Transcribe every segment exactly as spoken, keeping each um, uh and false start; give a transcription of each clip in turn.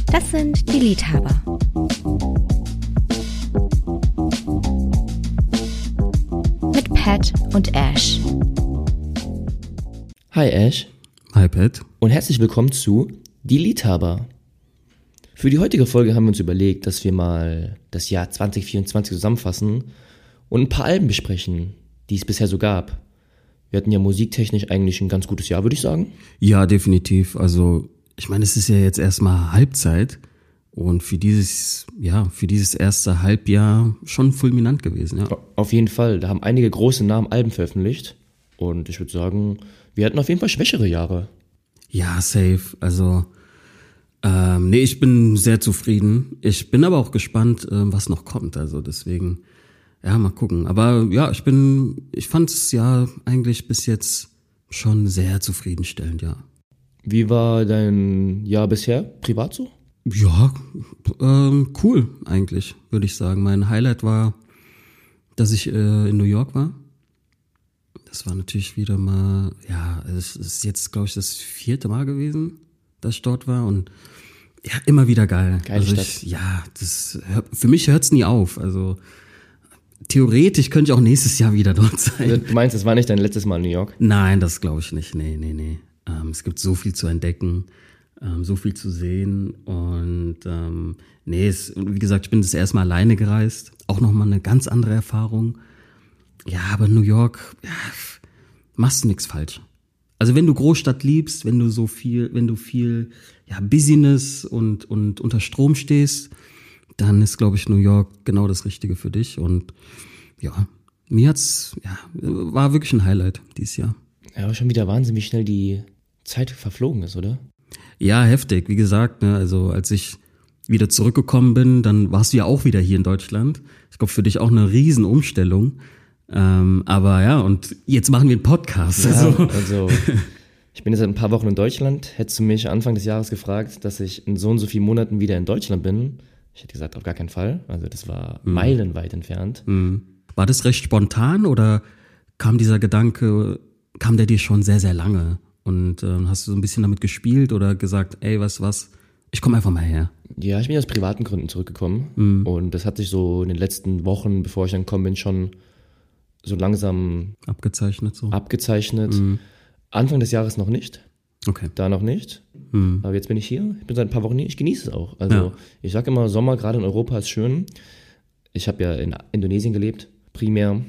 Das sind die Liedhaber. Mit Pat und Ash. Hi Ash. Hi Pat. Und herzlich willkommen zu Die Liedhaber. Für die heutige Folge haben wir uns überlegt, dass wir mal das Jahr zwanzig vierundzwanzig zusammenfassen und ein paar Alben besprechen, die es bisher so gab. Wir hatten ja musiktechnisch eigentlich ein ganz gutes Jahr, würde ich sagen. Ja, definitiv. Also ich meine, es ist ja jetzt erstmal Halbzeit und für dieses, ja, für dieses erste Halbjahr schon fulminant gewesen. Ja. Auf jeden Fall, da haben einige große Namen Alben veröffentlicht und ich würde sagen, wir hatten auf jeden Fall schwächere Jahre. Ja, safe. Also ähm, nee, ich bin sehr zufrieden. Ich bin aber auch gespannt, ähm, was noch kommt. Also deswegen, ja, mal gucken. Aber ja, ich bin, ich fand es ja eigentlich bis jetzt schon sehr zufriedenstellend, ja. Wie war dein Jahr bisher, privat so? Ja, ähm, cool eigentlich, würde ich sagen. Mein Highlight war, dass ich äh, in New York war. Das war natürlich wieder mal, ja, es ist jetzt, glaube ich, das vierte Mal gewesen, dass ich dort war und ja, immer wieder geil. Geile also Stadt. Ich, ja, das für mich hört's nie auf. Also theoretisch könnte ich auch nächstes Jahr wieder dort sein. Also, du meinst, das war nicht dein letztes Mal in New York? Nein, das glaube ich nicht. Nee, nee, nee. Ähm, es gibt so viel zu entdecken, ähm, so viel zu sehen und ähm, nee, es, wie gesagt, ich bin das erste Mal alleine gereist. Auch nochmal eine ganz andere Erfahrung. Ja, aber New York, ja, machst du nichts falsch. Also wenn du Großstadt liebst, wenn du so viel, wenn du viel, ja, Business und, und unter Strom stehst, dann ist, glaube ich, New York genau das Richtige für dich. Und ja, mir hat's, ja, war wirklich ein Highlight dieses Jahr. Ja, aber schon wieder Wahnsinn, wie schnell die Zeit verflogen ist, oder? Ja, heftig. Wie gesagt, ne, also als ich wieder zurückgekommen bin, dann warst du ja auch wieder hier in Deutschland. Ich glaube, für dich auch eine Riesenumstellung. Ähm, aber ja, und jetzt machen wir einen Podcast. Ja, also. also ich bin jetzt seit ein paar Wochen in Deutschland. Hättest du mich Anfang des Jahres gefragt, dass ich in so und so vielen Monaten wieder in Deutschland bin, ich hätte gesagt, auf gar keinen Fall. Also das war mhm. meilenweit entfernt. Mhm. War das recht spontan oder kam dieser Gedanke, kam der dir schon sehr, sehr lange? Und äh, hast du so ein bisschen damit gespielt oder gesagt, ey, was, was, ich komme einfach mal her? Ja, ich bin aus privaten Gründen zurückgekommen. Mhm. Und das hat sich so in den letzten Wochen, bevor ich dann gekommen bin, schon so langsam abgezeichnet. So. abgezeichnet. Mhm. Anfang des Jahres noch nicht. Okay. Da noch nicht. Mhm. Aber jetzt bin ich hier. Ich bin seit ein paar Wochen hier. Ich genieße es auch. Also ja. ich sage immer, Sommer gerade in Europa ist schön. Ich habe ja in Indonesien gelebt, primär.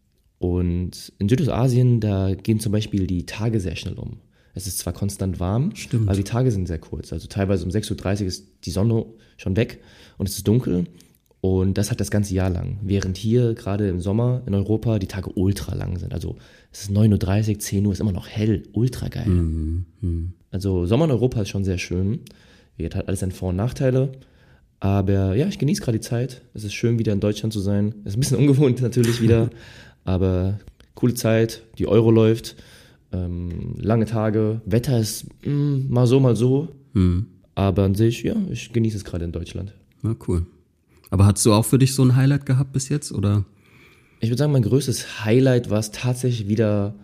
Und in Südostasien, da gehen zum Beispiel die Tage sehr schnell um. Es ist zwar konstant warm, Stimmt. aber die Tage sind sehr kurz. Also teilweise um sechs Uhr dreißig ist die Sonne schon weg und es ist dunkel. Und das hat das ganze Jahr lang. Während hier gerade im Sommer in Europa die Tage ultra lang sind. Also es ist neun Uhr dreißig, zehn Uhr, ist immer noch hell, ultra geil. Mhm. Mhm. Also Sommer in Europa ist schon sehr schön. Jetzt hat alles seine Vor- und Nachteile. Aber ja, ich genieße gerade die Zeit. Es ist schön, wieder in Deutschland zu sein. Es ist ein bisschen ungewohnt natürlich wieder. Aber coole Zeit, die Euro läuft, ähm, lange Tage. Wetter ist mh, mal so, mal so. Mhm. Aber an sich, ja, ich genieße es gerade in Deutschland. Na cool. Aber hast du auch für dich so ein Highlight gehabt bis jetzt, oder? Ich würde sagen, mein größtes Highlight war es tatsächlich wieder,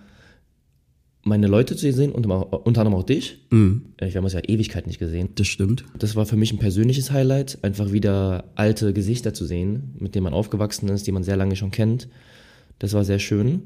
meine Leute zu sehen und unter anderem auch dich. Mhm. Wir haben uns ja Ewigkeit nicht gesehen. Das stimmt. Das war für mich ein persönliches Highlight, einfach wieder alte Gesichter zu sehen, mit denen man aufgewachsen ist, die man sehr lange schon kennt. Das war sehr schön.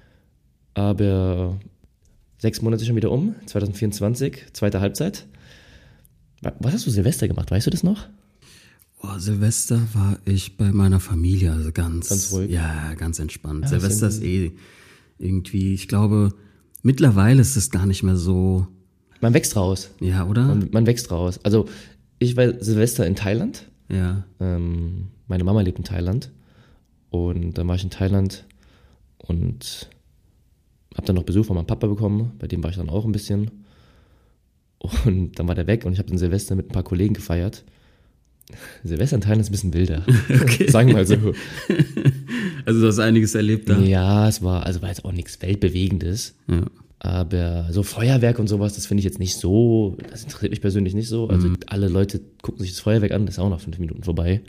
Aber sechs Monate schon wieder um, zwanzig vierundzwanzig, zweite Halbzeit. Was hast du Silvester gemacht, weißt du das noch? Oh, Silvester war ich bei meiner Familie, also ganz, ganz ruhig. Ja, ganz entspannt. Ja, Silvester ist eh irgendwie, ich glaube, mittlerweile ist es gar nicht mehr so. Man wächst raus. Ja, oder? Man, man wächst raus. Also ich war Silvester in Thailand. Ja. Ähm, meine Mama lebt in Thailand und dann war ich in Thailand und habe dann noch Besuch von meinem Papa bekommen. Bei dem war ich dann auch ein bisschen und dann war der weg und ich habe dann Silvester mit ein paar Kollegen gefeiert. Silvester in Thailand ist ein bisschen wilder, okay. Sagen wir mal so. Also du hast einiges erlebt da? Ja, es war, also war jetzt auch nichts Weltbewegendes, ja. Aber so Feuerwerk und sowas, das finde ich jetzt nicht so, das interessiert mich persönlich nicht so. Also mhm. alle Leute gucken sich das Feuerwerk an, das ist auch noch fünf Minuten vorbei.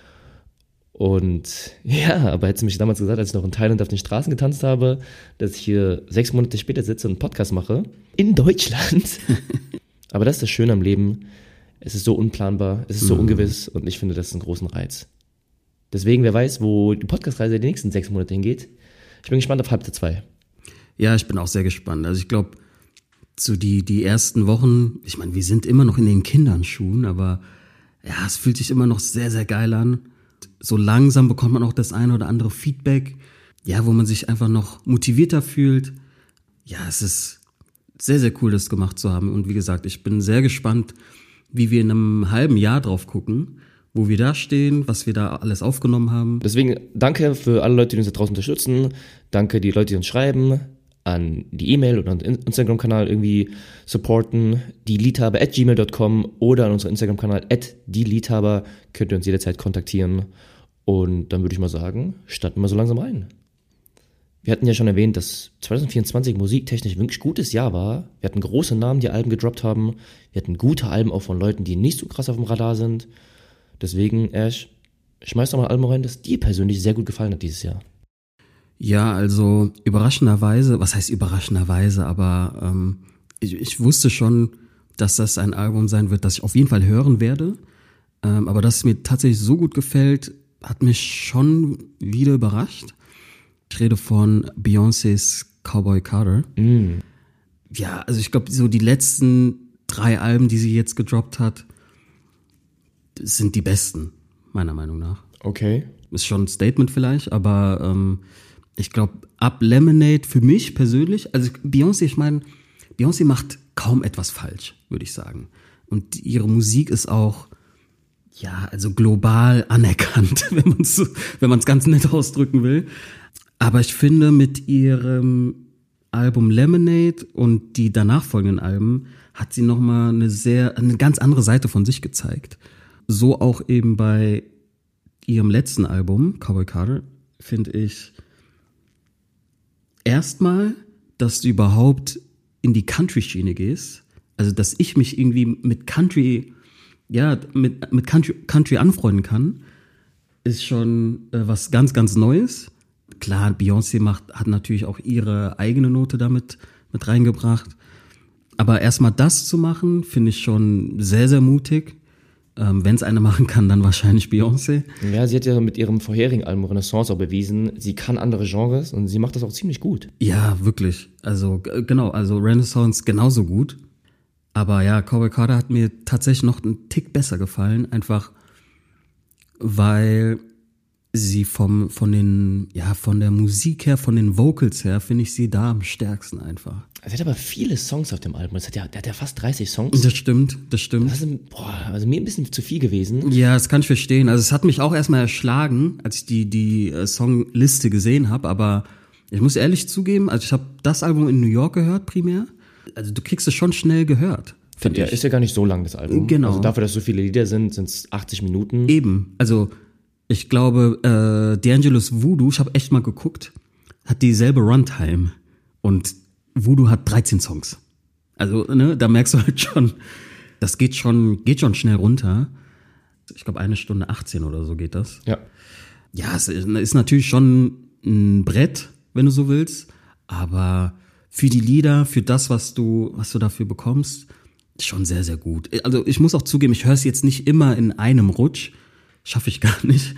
Und ja, aber hättest du mich damals gesagt, als ich noch in Thailand auf den Straßen getanzt habe, dass ich hier sechs Monate später sitze und einen Podcast mache, in Deutschland. Aber das ist das Schöne am Leben. Es ist so unplanbar, es ist so ungewiss und ich finde, das ist einen großen Reiz. Deswegen, wer weiß, wo die Podcast-Reise die nächsten sechs Monate hingeht. Ich bin gespannt auf Halbzeit zwei. Ja, ich bin auch sehr gespannt. Also ich glaube, so die, die ersten Wochen, ich meine, wir sind immer noch in den Kinderschuhen, aber ja, es fühlt sich immer noch sehr, sehr geil an. So langsam bekommt man auch das eine oder andere Feedback, ja, wo man sich einfach noch motivierter fühlt. Ja, es ist sehr, sehr cool, das gemacht zu haben. Und wie gesagt, ich bin sehr gespannt, wie wir in einem halben Jahr drauf gucken, wo wir da stehen, was wir da alles aufgenommen haben. Deswegen danke für alle Leute, die uns da draußen unterstützen. Danke die Leute, die uns schreiben, an die E-Mail oder an den Instagram-Kanal irgendwie supporten. Die liedhaber at gmail dot com oder an unserem Instagram-Kanal at die liedhaber könnt ihr uns jederzeit kontaktieren. Und dann würde ich mal sagen, starten wir so langsam rein. Wir hatten ja schon erwähnt, dass zwanzig vierundzwanzig musiktechnisch wirklich gutes Jahr war. Wir hatten große Namen, die Alben gedroppt haben. Wir hatten gute Alben auch von Leuten, die nicht so krass auf dem Radar sind. Deswegen, Ash, schmeiß doch mal ein Album rein, das dir persönlich sehr gut gefallen hat dieses Jahr. Ja, also überraschenderweise, was heißt überraschenderweise, aber ähm, ich, ich wusste schon, dass das ein Album sein wird, das ich auf jeden Fall hören werde. Ähm, aber dass es mir tatsächlich so gut gefällt, hat mich schon wieder überrascht. Ich rede von Beyoncés Cowboy Carter. Mm. Ja, also ich glaube, so die letzten drei Alben, die sie jetzt gedroppt hat, sind die besten, meiner Meinung nach. Okay. Ist schon ein Statement vielleicht, aber ähm, ich glaube, ab Lemonade für mich persönlich, also Beyoncé, ich meine, Beyoncé macht kaum etwas falsch, würde ich sagen. Und ihre Musik ist auch, ja, also global anerkannt, wenn man es wenn man es ganz nett ausdrücken will. Aber ich finde, mit ihrem Album Lemonade und die danach folgenden Alben hat sie nochmal eine sehr, eine ganz andere Seite von sich gezeigt. So auch eben bei ihrem letzten Album, Cowboy Carter, finde ich erstmal, dass du überhaupt in die Country-Schiene gehst. Also, dass ich mich irgendwie mit Country, ja, mit, mit Country, Country anfreunden kann, ist schon äh, was ganz, ganz Neues. Klar, Beyoncé macht, hat natürlich auch ihre eigene Note damit mit reingebracht. Aber erstmal das zu machen, finde ich schon sehr, sehr mutig. Ähm, wenn es eine machen kann, dann wahrscheinlich Beyoncé. Ja, sie hat ja mit ihrem vorherigen Album Renaissance auch bewiesen, sie kann andere Genres und sie macht das auch ziemlich gut. Ja, wirklich. Also g- genau, also Renaissance genauso gut. Aber ja, Cowboy Carter hat mir tatsächlich noch einen Tick besser gefallen, einfach weil sie vom von den ja von der Musik her, von den Vocals her, finde ich sie da am stärksten einfach. Sie hat aber viele Songs auf dem Album. Das hat ja, der hat ja fast dreißig Songs. Das stimmt, das stimmt. Das ist, boah, also mir ein bisschen zu viel gewesen. Ja, das kann ich verstehen. Also es hat mich auch erstmal erschlagen, als ich die die äh, Songliste gesehen habe, aber ich muss ehrlich zugeben, also ich habe das Album in New York gehört primär. Also du kriegst es schon schnell gehört, finde Ja, ich. ist ja gar nicht so lang, das Album. Genau. Also dafür, dass so viele Lieder sind, sind es achtzig Minuten. Eben, also ich glaube, äh, D'Angelo's Voodoo, ich habe echt mal geguckt, hat dieselbe Runtime und Voodoo hat dreizehn Songs. Also, ne, da merkst du halt schon, das geht schon, geht schon schnell runter. Ich glaube, eine Stunde achtzehn oder so geht das. Ja. Ja, es ist natürlich schon ein Brett, wenn du so willst, aber für die Lieder, für das, was du, was du dafür bekommst, schon sehr, sehr gut. Also ich muss auch zugeben, ich höre es jetzt nicht immer in einem Rutsch, schaffe ich gar nicht,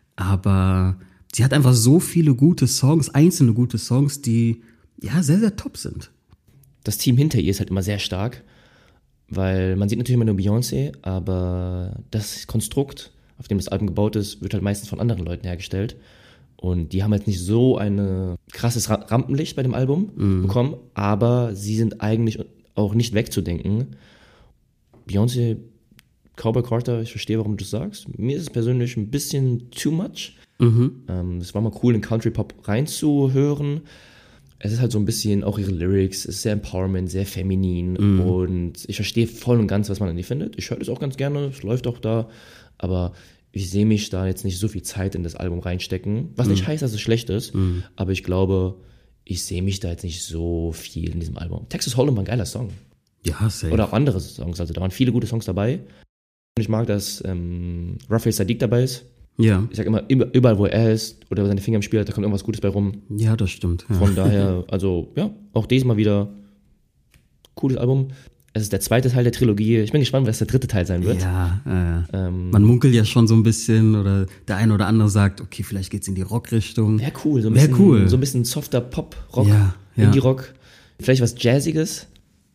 aber sie hat einfach so viele gute Songs, einzelne gute Songs, die ja sehr, sehr top sind. Das Team hinter ihr ist halt immer sehr stark, weil man sieht natürlich immer nur Beyoncé, aber das Konstrukt, auf dem das Album gebaut ist, wird halt meistens von anderen Leuten hergestellt. Und die haben halt nicht so ein krasses Ra- Rampenlicht bei dem Album mhm. bekommen, aber sie sind eigentlich auch nicht wegzudenken. Beyoncé, Cowboy Carter, ich verstehe, warum du das sagst. Mir ist es persönlich ein bisschen too much. Mhm. Ähm, es war mal cool, in Country Pop reinzuhören. Es ist halt so ein bisschen, auch ihre Lyrics, es ist sehr empowerment, sehr feminin mhm. und ich verstehe voll und ganz, was man an ihr findet. Ich höre das auch ganz gerne, es läuft auch da, aber ich sehe mich da jetzt nicht so viel Zeit in das Album reinstecken, was mhm. nicht heißt, dass es schlecht ist, mhm. aber ich glaube, ich sehe mich da jetzt nicht so viel in diesem Album. Texas Hold'em war ein geiler Song. Ja, safe. Oder auch andere Songs, also da waren viele gute Songs dabei. Und ich mag, dass ähm, Raphael Sadiq dabei ist. Ja. Ich sag immer, überall wo er ist oder seine Finger im Spiel hat, da kommt irgendwas Gutes bei rum. Ja, das stimmt. Ja. Von daher, also ja, auch diesmal wieder cooles Album. Es ist der zweite Teil der Trilogie. Ich bin gespannt, was der dritte Teil sein wird. Ja, äh, Ähm, man munkelt ja schon so ein bisschen oder der eine oder andere sagt, okay, vielleicht geht's in die Rockrichtung. Wäre cool. So ein Wär bisschen, cool. So ein bisschen softer Pop-Rock, Ja, ja. Indie-Rock. Vielleicht was Jazziges.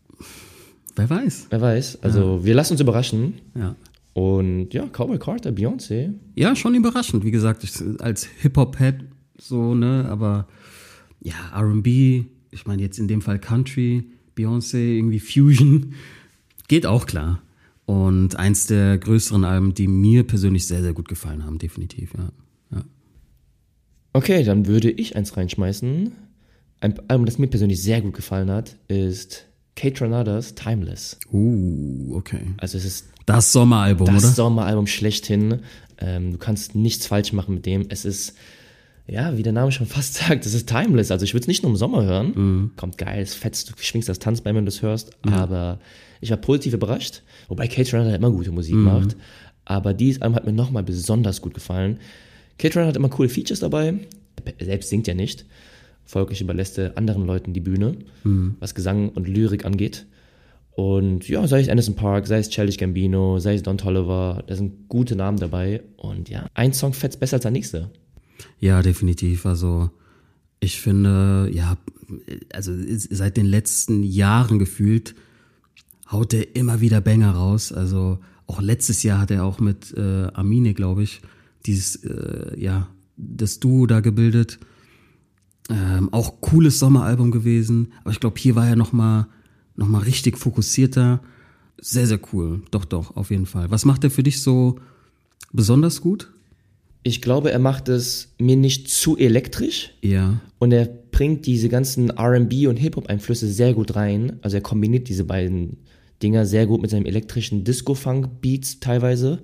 Wer weiß. Wer weiß. Also wir lassen uns überraschen. Ja. Und ja, Cowboy Carter, Beyoncé. Ja, schon überraschend. Wie gesagt, ich, als Hip-Hop-Head so, ne, aber ja, R und B, ich meine jetzt in dem Fall Country, Beyoncé, irgendwie Fusion, geht auch klar. Und eins der größeren Alben, die mir persönlich sehr, sehr gut gefallen haben, definitiv, ja. ja. Okay, dann würde ich eins reinschmeißen. Ein Album, das mir persönlich sehr gut gefallen hat, ist Kate Renadas Timeless. Uh, okay. Also es ist Das Sommeralbum, das oder? Sommeralbum schlechthin. Ähm, du kannst nichts falsch machen mit dem. Es ist, ja, wie der Name schon fast sagt, es ist timeless. Also ich würde es nicht nur im Sommer hören. Mhm. Kommt geil, es fetzt, du schwingst das Tanzbein, wenn du es hörst. Mhm. Aber ich war positiv überrascht. Wobei Kate Renata immer gute Musik mhm. macht. Aber dieses Album hat mir nochmal besonders gut gefallen. Kate Renata hat immer coole Features dabei. Er selbst singt ja nicht. Folglich überlässt er anderen Leuten die Bühne, mhm. was Gesang und Lyrik angeht. Und ja, sei es Anderson .Paak, sei es Childish Gambino, sei es Don Toliver, da sind gute Namen dabei. Und ja, ein Song fetzt besser als der nächste. Ja, definitiv. Also ich finde, ja, also seit den letzten Jahren gefühlt haut er immer wieder Banger raus. Also auch letztes Jahr hat er auch mit äh, Amine, glaube ich, dieses, äh, ja, das Duo da gebildet. Ähm, auch cooles Sommeralbum gewesen. Aber ich glaube, hier war er nochmal noch mal richtig fokussierter. Sehr, sehr cool. Doch, doch, auf jeden Fall. Was macht er für dich so besonders gut? Ich glaube, er macht es mir nicht zu elektrisch. Ja. Und er bringt diese ganzen R and B und Hip-Hop-Einflüsse sehr gut rein. Also er kombiniert diese beiden Dinger sehr gut mit seinem elektrischen Disco-Funk-Beats teilweise.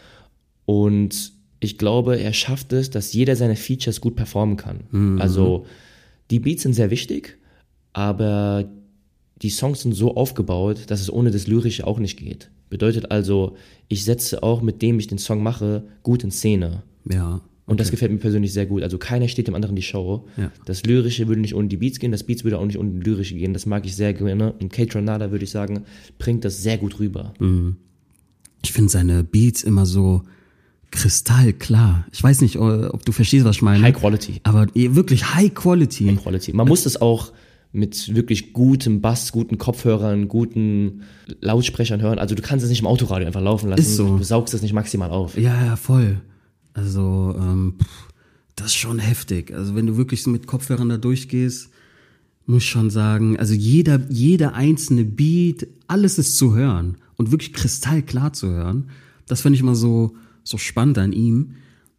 Und ich glaube, er schafft es, dass jeder seine Features gut performen kann. Mhm. Also die Beats sind sehr wichtig, aber die Songs sind so aufgebaut, dass es ohne das Lyrische auch nicht geht. Bedeutet also, ich setze auch, mit dem ich den Song mache, gut in Szene. Ja. Okay. Und das gefällt mir persönlich sehr gut. Also keiner steht dem anderen die Show. Ja. Das Lyrische würde nicht ohne die Beats gehen, das Beats würde auch nicht ohne die Lyrische gehen. Das mag ich sehr gerne. Und Kate Renata, würde ich sagen, bringt das sehr gut rüber. Mhm. Ich finde seine Beats immer so kristallklar. Ich weiß nicht, ob du verstehst, was ich meine. High Quality. Aber wirklich High Quality. High Quality. Man muss das auch mit wirklich gutem Bass, guten Kopfhörern, guten Lautsprechern hören. Also du kannst es nicht im Autoradio einfach laufen lassen. Ist so. Du saugst es nicht maximal auf. Ja, ja, voll. Also ähm, das ist schon heftig. Also wenn du wirklich so mit Kopfhörern da durchgehst, muss ich schon sagen, also jeder, jeder einzelne Beat, alles ist zu hören und wirklich kristallklar zu hören. Das finde ich immer so so spannend an ihm.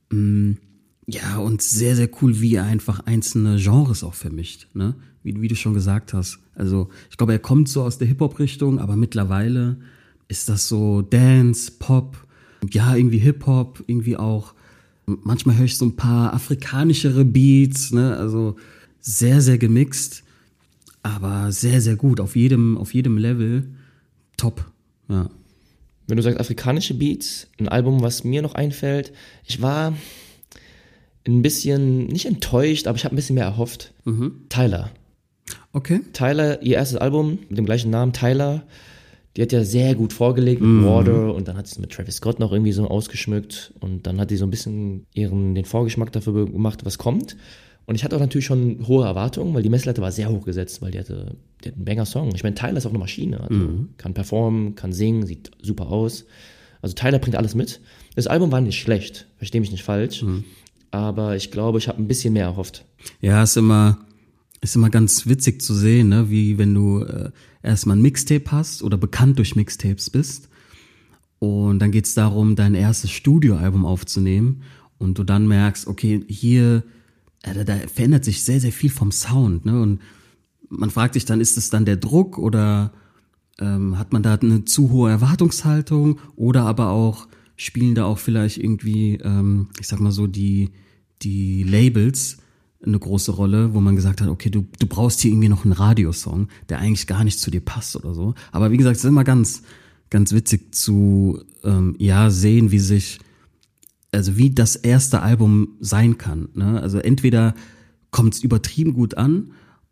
Ja, und sehr, sehr cool, wie er einfach einzelne Genres auch vermischt, ne? Wie, wie du schon gesagt hast. Also ich glaube, er kommt so aus der Hip-Hop-Richtung, aber mittlerweile ist das so Dance, Pop, ja, irgendwie Hip-Hop, irgendwie auch. Manchmal höre ich so ein paar afrikanischere Beats, ne? Also sehr, sehr gemixt, aber sehr, sehr gut. Auf jedem, auf jedem Level top, ja. Wenn du sagst afrikanische Beats, ein Album, was mir noch einfällt, ich war ein bisschen, nicht enttäuscht, aber ich habe ein bisschen mehr erhofft. Mhm. Tyler. Okay. Tyler, ihr erstes Album mit dem gleichen Namen, Tyler, die hat ja sehr gut vorgelegt mit mm. Water und dann hat sie es mit Travis Scott noch irgendwie so ausgeschmückt und dann hat sie so ein bisschen ihren, den Vorgeschmack dafür gemacht, was kommt. Und ich hatte auch natürlich schon hohe Erwartungen, weil die Messlatte war sehr hoch gesetzt, weil die hatte, die hatte einen Banger-Song. Ich meine, Tyler ist auch eine Maschine, also mm. kann performen, kann singen, sieht super aus. Also Tyler bringt alles mit. Das Album war nicht schlecht, verstehe mich nicht falsch, mm. aber ich glaube, ich habe ein bisschen mehr erhofft. Ja, ist immer... Ist immer ganz witzig zu sehen, ne? Wie wenn du äh, erstmal ein Mixtape hast oder bekannt durch Mixtapes bist und dann geht's darum, dein erstes Studioalbum aufzunehmen und du dann merkst, okay, hier, äh, da, da verändert sich sehr, sehr viel vom Sound, ne? Und man fragt sich dann, ist es dann der Druck oder ähm, hat man da eine zu hohe Erwartungshaltung oder aber auch, spielen da auch vielleicht irgendwie, ähm, ich sag mal so, die, die Labels eine große Rolle, wo man gesagt hat, okay, du du brauchst hier irgendwie noch einen Radiosong, der eigentlich gar nicht zu dir passt oder so. Aber wie gesagt, es ist immer ganz ganz witzig zu ähm, ja sehen, wie sich, also wie das erste Album sein kann. Ne? Also entweder kommt es übertrieben gut an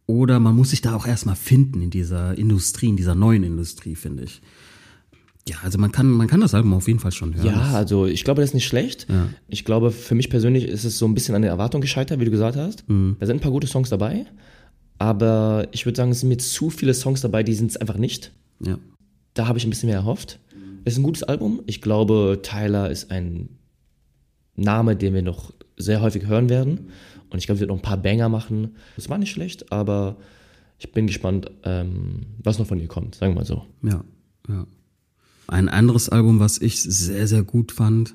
oder man muss sich da auch erstmal finden in dieser Industrie, in dieser neuen Industrie, finde ich. Ja, also man kann, man kann das Album auf jeden Fall schon hören. Ja, also ich glaube, das ist nicht schlecht. Ja. Ich glaube, für mich persönlich ist es so ein bisschen an der Erwartung gescheitert, wie du gesagt hast. Mhm. Da sind ein paar gute Songs dabei, aber ich würde sagen, es sind mir zu viele Songs dabei, die sind es einfach nicht. Ja. Da habe ich ein bisschen mehr erhofft. Es ist ein gutes Album. Ich glaube, Tyler ist ein Name, den wir noch sehr häufig hören werden. Und ich glaube, er wird noch ein paar Banger machen. Das war nicht schlecht, aber ich bin gespannt, ähm, was noch von ihr kommt, sagen wir mal so. Ja, ja. Ein anderes Album, was ich sehr, sehr gut fand,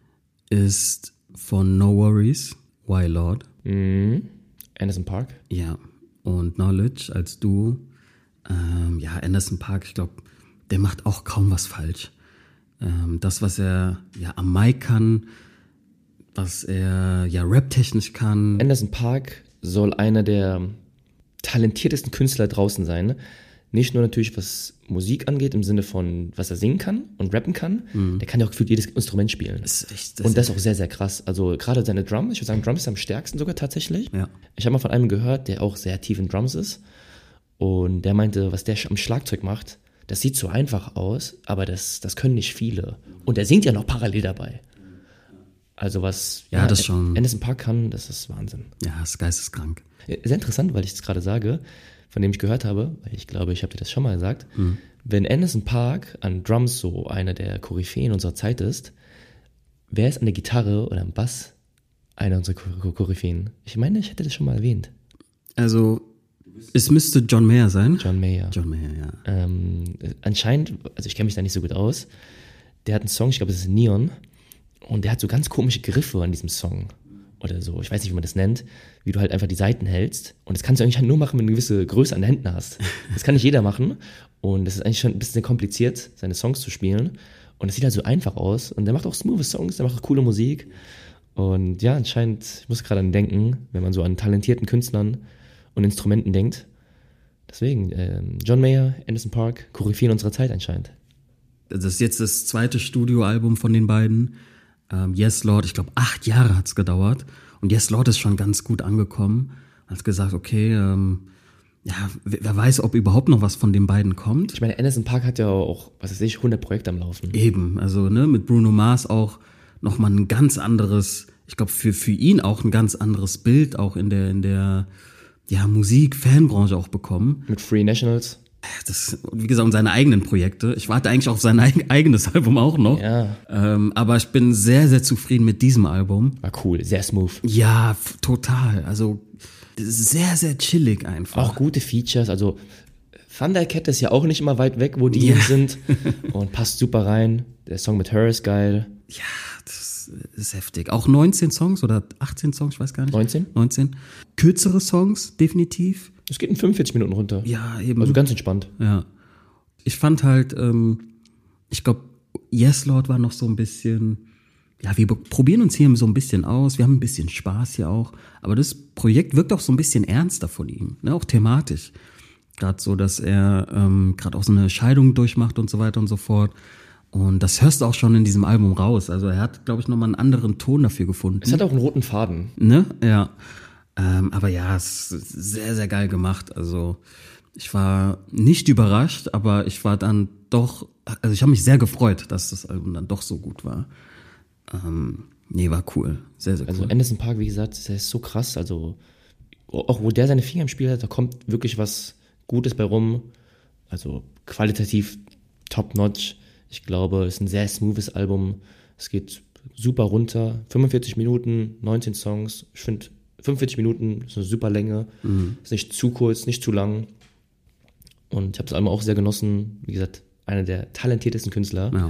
ist von No Worries, Why Lord. Mhm. Anderson .Paak. Ja, und Knowledge als Duo. Ähm, ja, Anderson .Paak, ich glaube, der macht auch kaum was falsch. Ähm, das, was er ja am Mic kann, was er ja raptechnisch kann. Anderson .Paak soll einer der talentiertesten Künstler draußen sein. Nicht nur natürlich, was Musik angeht, im Sinne von, was er singen kann und rappen kann. Mhm. Der kann ja auch gefühlt jedes Instrument spielen. Das ist echt, das und das ist auch sehr, sehr krass. Also gerade seine Drums, ich würde sagen, Drums ist am stärksten sogar tatsächlich. Ja. Ich habe mal von einem gehört, der auch sehr tief in Drums ist. Und der meinte, was der am Schlagzeug macht, das sieht so einfach aus, aber das, das können nicht viele. Und er singt ja noch parallel dabei. Also was ja, das schon. Anderson .Paak kann, das ist Wahnsinn. Ja, das ist geisteskrank. Sehr interessant, weil ich es gerade sage, von dem ich gehört habe, weil ich glaube, ich habe dir das schon mal gesagt, hm. wenn Anderson .Paak an Drums so einer der Koryphäen unserer Zeit ist, wer ist an der Gitarre oder am Bass einer unserer Koryphäen? Ich meine, ich hätte das schon mal erwähnt. Also, es müsste John Mayer sein. John Mayer. John Mayer, ja. Ähm, anscheinend, also ich kenne mich da nicht so gut aus, der hat einen Song, ich glaube, das ist Neon, und der hat so ganz komische Griffe an diesem Song. Oder so, ich weiß nicht, wie man das nennt, wie du halt einfach die Saiten hältst. Und das kannst du eigentlich nur machen, wenn du eine gewisse Größe an den Händen hast. Das kann nicht jeder machen. Und das ist eigentlich schon ein bisschen kompliziert, seine Songs zu spielen. Und es sieht halt so einfach aus. Und der macht auch smooth Songs, der macht auch coole Musik. Und ja, anscheinend, ich muss gerade an den denken, wenn man so an talentierten Künstlern und Instrumenten denkt. Deswegen, ähm, John Mayer, Anderson .Paak, Koryphäen unserer Zeit anscheinend. Das ist jetzt das zweite Studioalbum von den beiden. Ähm, Yes Lord, ich glaube, acht Jahre hat's gedauert. Und Yes Lord ist schon ganz gut angekommen. Hat gesagt, okay, ähm, ja, wer weiß, ob überhaupt noch was von den beiden kommt. Ich meine, Anderson .Paak hat ja auch, was weiß ich, hundert Projekte am Laufen. Eben, also ne, mit Bruno Mars auch nochmal ein ganz anderes, ich glaube, für, für ihn auch ein ganz anderes Bild auch in der, in der ja, Musik-Fanbranche auch bekommen. Mit Free Nationals. Das, wie gesagt, und seine eigenen Projekte. Ich warte eigentlich auf sein eigenes Album auch noch. Ja. Ähm, aber ich bin sehr, sehr zufrieden mit diesem Album. War cool, sehr smooth. Ja, f- total. Also sehr, sehr chillig einfach. Auch gute Features. Also Thundercat ist ja auch nicht immer weit weg, wo die Ja. sind. Und passt super rein. Der Song mit Her ist geil. Ja, das ist heftig. Auch neunzehn Songs oder achtzehn Songs, ich weiß gar nicht. neunzehn? neunzehn. Kürzere Songs, definitiv. Es geht in fünfundvierzig Minuten runter. Ja, eben. Also ganz entspannt. Ja. Ich fand halt, ähm, ich glaube, Yes Lord war noch so ein bisschen, ja, wir probieren uns hier so ein bisschen aus, wir haben ein bisschen Spaß hier auch, aber das Projekt wirkt auch so ein bisschen ernster von ihm, ne, auch thematisch. Gerade so, dass er ähm, gerade auch so eine Scheidung durchmacht und so weiter und so fort. Und das hörst du auch schon in diesem Album raus. Also er hat, glaube ich, nochmal einen anderen Ton dafür gefunden. Es hat auch einen roten Faden. Ne? Ja. Ähm, aber ja, es ist sehr, sehr geil gemacht. Also ich war nicht überrascht, aber ich war dann doch, also ich habe mich sehr gefreut, dass das Album dann doch so gut war. Ähm, nee, war cool. Sehr, sehr cool. Also Anderson .Paak, wie gesagt, der ist so krass. Also auch wo der seine Finger im Spiel hat, da kommt wirklich was Gutes bei rum. Also qualitativ top-notch. Ich glaube, es ist ein sehr smoothes Album. Es geht super runter. fünfundvierzig Minuten, neunzehn Songs. Ich finde, fünfundvierzig Minuten ist eine super Länge. Mhm. Ist nicht zu kurz, nicht zu lang. Und ich habe das Album auch sehr genossen. Wie gesagt, einer der talentiertesten Künstler. Ja.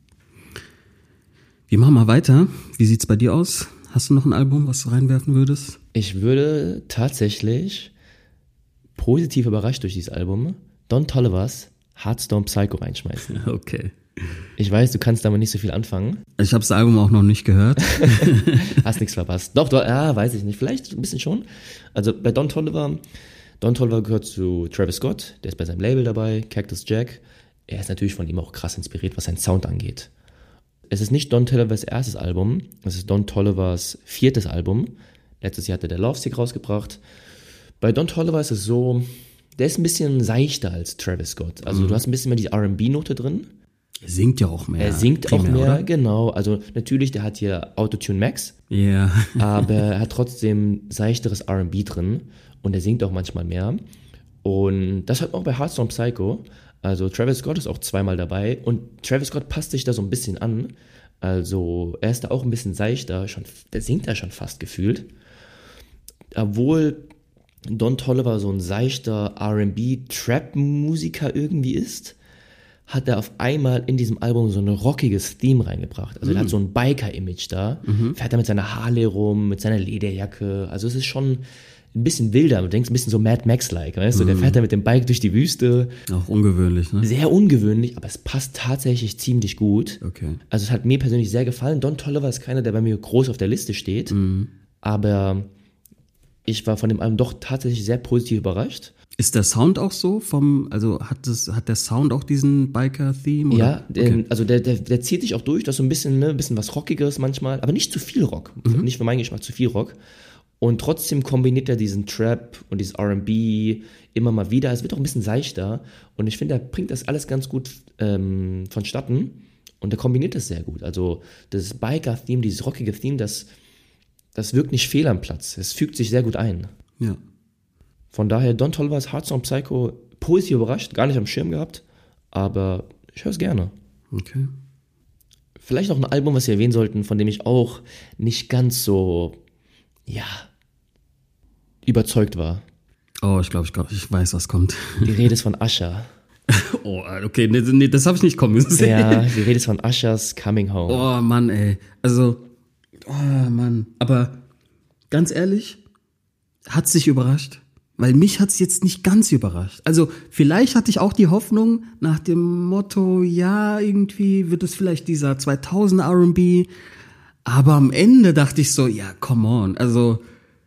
Wir machen mal weiter. Wie sieht's bei dir aus? Hast du noch ein Album, was du reinwerfen würdest? Ich würde tatsächlich positiv überrascht durch dieses Album Don Tollivers Heartstone Psycho reinschmeißen. Okay. Ich weiß, du kannst damit nicht so viel anfangen. Ich habe das Album auch noch nicht gehört. Hast nichts verpasst. Doch, doch, ja, weiß ich nicht. Vielleicht ein bisschen schon. Also bei Don Toliver, Don Toliver gehört zu Travis Scott, der ist bei seinem Label dabei, Cactus Jack. Er ist natürlich von ihm auch krass inspiriert, was seinen Sound angeht. Es ist nicht Don Tollivers erstes Album, es ist Don Tollivers viertes Album. Letztes Jahr hat er der Lovesick rausgebracht. Bei Don Toliver ist es so, der ist ein bisschen seichter als Travis Scott. Also mhm. du hast ein bisschen mehr die R and B-Note drin. Er singt ja auch mehr. Er singt primär, auch mehr, oder? Genau. Also natürlich, der hat hier Autotune Max. Ja. Yeah. Aber er hat trotzdem seichteres R and B drin. Und er singt auch manchmal mehr. Und das hat man auch bei Heartstorm Psycho. Also Travis Scott ist auch zweimal dabei. Und Travis Scott passt sich da so ein bisschen an. Also er ist da auch ein bisschen seichter. Schon, der singt da schon fast gefühlt. Obwohl Don Toliver so ein seichter R and B-Trap-Musiker irgendwie ist, hat er auf einmal in diesem Album so ein rockiges Theme reingebracht. Also mm. er hat so ein Biker-Image da, mm-hmm. fährt er mit seiner Harley rum, mit seiner Lederjacke. Also es ist schon ein bisschen wilder. Du denkst ein bisschen so Mad Max-like, weißt du? Mm. Der fährt da mit dem Bike durch die Wüste. Auch ungewöhnlich, ne? Sehr ungewöhnlich, aber es passt tatsächlich ziemlich gut. Okay. Also es hat mir persönlich sehr gefallen. Don Toliver ist keiner, der bei mir groß auf der Liste steht. Mm. Aber ich war von dem Album doch tatsächlich sehr positiv überrascht. Ist der Sound auch so vom, also hat das, hat der Sound auch diesen Biker-Theme? Ja, okay. also der, der, der zieht sich auch durch, das ist so ein bisschen, ne, ein bisschen was Rockigeres manchmal, aber nicht zu viel Rock, mhm. nicht für meinen Geschmack zu viel Rock. Und trotzdem kombiniert er diesen Trap und dieses R and B immer mal wieder. Es wird auch ein bisschen seichter und ich finde, er bringt das alles ganz gut ähm, vonstatten und er kombiniert das sehr gut. Also das Biker-Theme, dieses rockige Theme, das, das wirkt nicht fehl am Platz. Es fügt sich sehr gut ein. Ja. Von daher, Don Toliver's Heartstorm Psycho, positiv überrascht, gar nicht am Schirm gehabt, aber ich höre es gerne. Okay. Vielleicht noch ein Album, was wir erwähnen sollten, von dem ich auch nicht ganz so, ja, überzeugt war. Oh, ich glaube, ich, glaub, ich weiß, was kommt. Die Rede ist von Usher. Oh, okay, nee, nee das habe ich nicht kommen sehen. Ja, die Rede ist von Ushers Coming Home. Oh, Mann, ey. Also, oh, Mann. Aber ganz ehrlich, hat sich überrascht. Weil mich hat's jetzt nicht ganz überrascht. Also vielleicht hatte ich auch die Hoffnung nach dem Motto, ja, irgendwie wird es vielleicht dieser zweitausender R and B. Aber am Ende dachte ich so, ja, come on. Also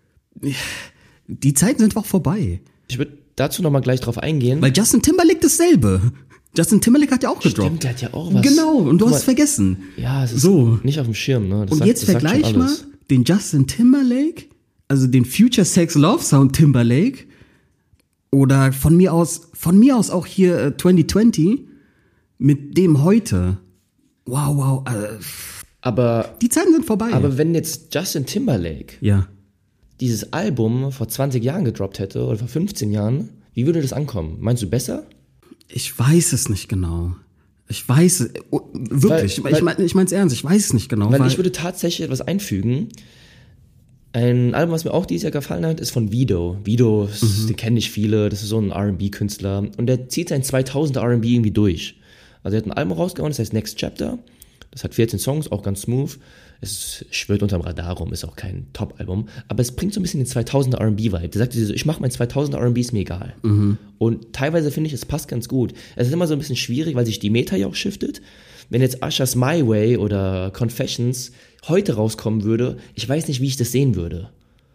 die Zeiten sind auch vorbei. Ich würde dazu nochmal gleich drauf eingehen. Weil Justin Timberlake dasselbe. Justin Timberlake hat ja auch gedroppt. Stimmt, der hat ja auch was. Genau, und du Guck hast es vergessen. Ja, es ist so. Nicht auf dem Schirm. Ne? Das und sagt, jetzt das vergleich mal den Justin Timberlake, also den Future Sex Love Sound Timberlake oder von mir aus von mir aus auch hier äh, zwanzig zwanzig mit dem heute. Wow, wow. Äh, aber die Zeiten sind vorbei. Aber wenn jetzt Justin Timberlake ja. dieses Album vor zwanzig Jahren gedroppt hätte oder vor fünfzehn Jahren, wie würde das ankommen? Meinst du besser? Ich weiß es nicht genau. Ich weiß es, oh, wirklich, weil, ich meine ich mein's ernst, ich weiß es nicht genau. Weil, weil ich würde tatsächlich etwas einfügen. Ein Album, was mir auch dieses Jahr gefallen hat, ist von Vido. Vido, mhm. den kennen nicht viele, das ist so ein R and B-Künstler. Und der zieht sein zweitausender R and B irgendwie durch. Also er hat ein Album rausgehauen, das heißt Next Chapter. Das hat vierzehn Songs, auch ganz smooth. Es schwirrt unterm Radar rum, ist auch kein Top-Album. Aber es bringt so ein bisschen den zweitausender R and B-Vibe. Der sagt so, ich mache mein zweitausender R and B, ist mir egal. Mhm. Und teilweise finde ich, es passt ganz gut. Es ist immer so ein bisschen schwierig, weil sich die Meta ja auch shiftet. Wenn jetzt Ushers My Way oder Confessions heute rauskommen würde, ich weiß nicht, wie ich das sehen würde.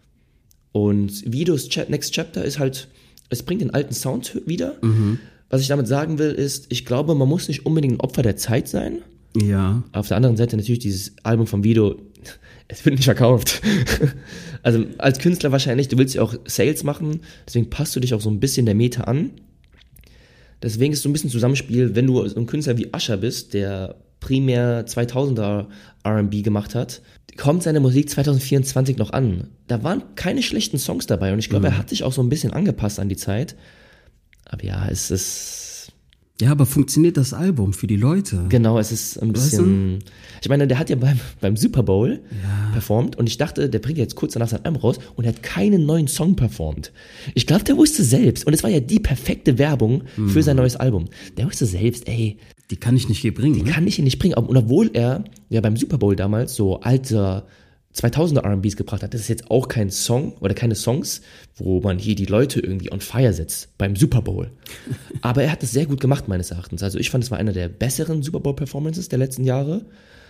Und Vidos Next Chapter ist halt, es bringt den alten Sound wieder. Mhm. Was ich damit sagen will, ist, ich glaube, man muss nicht unbedingt ein Opfer der Zeit sein. Ja. Auf der anderen Seite natürlich dieses Album von Vido, es wird nicht verkauft. Also als Künstler wahrscheinlich, du willst ja auch Sales machen, deswegen passt du dich auch so ein bisschen der Meta an. Deswegen ist so ein bisschen Zusammenspiel, wenn du so ein Künstler wie Usher bist, der primär zweitausender R and B gemacht hat, kommt seine Musik zwanzig vierundzwanzig noch an. Da waren keine schlechten Songs dabei und ich glaube, mhm. er hat sich auch so ein bisschen angepasst an die Zeit. Aber ja, es ist... Ja, aber funktioniert das Album für die Leute? Genau, es ist ein bisschen... Weißt du? Ich meine, der hat ja beim, beim Super Bowl ja. performt und ich dachte, der bringt jetzt kurz danach sein Album raus und er hat keinen neuen Song performt. Ich glaube, der wusste selbst, und es war ja die perfekte Werbung mhm. für sein neues Album. Der wusste selbst, ey... Die kann ich nicht hier bringen. Die ne? kann ich hier nicht bringen. Und obwohl er ja beim Super Bowl damals so alte zweitausender R and Bs gebracht hat, das ist jetzt auch kein Song oder keine Songs, wo man hier die Leute irgendwie on fire setzt beim Super Bowl. Aber er hat das sehr gut gemacht, meines Erachtens. Also ich fand, es war einer der besseren Super Bowl-Performances der letzten Jahre.